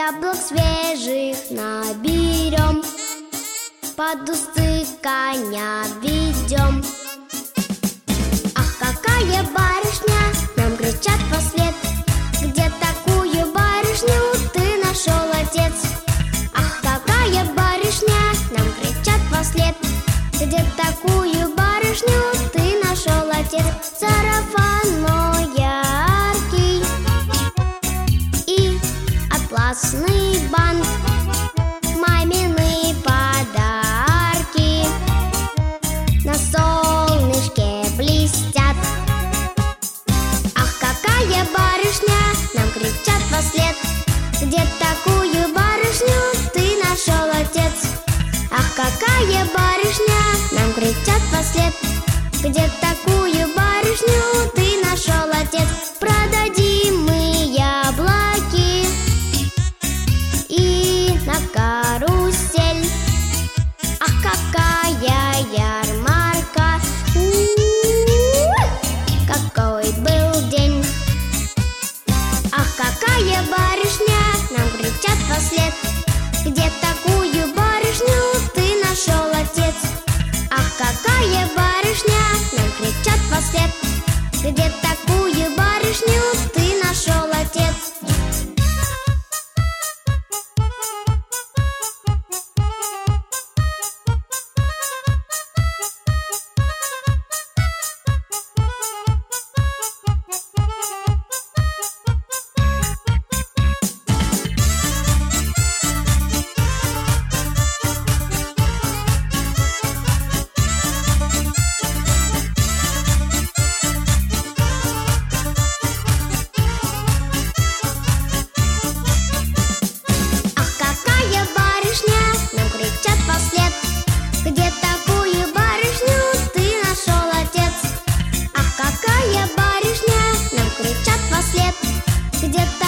яблок свежих наберем, под узцы коня ведем. Ах, какая барышня, нам кричат вслед: где такую барышню ты нашел, отец? Ах, какая барышня, нам кричат вслед: где такую барышню ты нашел, отец? Сарафан мой яркий и атласный бант, мамины подарки на солнышке блестят. Ах, какая барышня, нам кричат вслед: где такую барышню ты нашел, отец? Ах, какая барышня, нам кричат вслед: где такую барышню ты нашел, отец? Продадим мы яблоки и на карусель. Ах, какая ярмарка! Какой был день! Ах, какая барышня, нам кричат вслед: где такую барышню ты нашел, отец? Ах, какая барышня, нам кричат вслед: где такую барышню ты нашел, отец? Где такую барышню ты нашел, отец? Ах, какая барышня, нам кричат вслед: где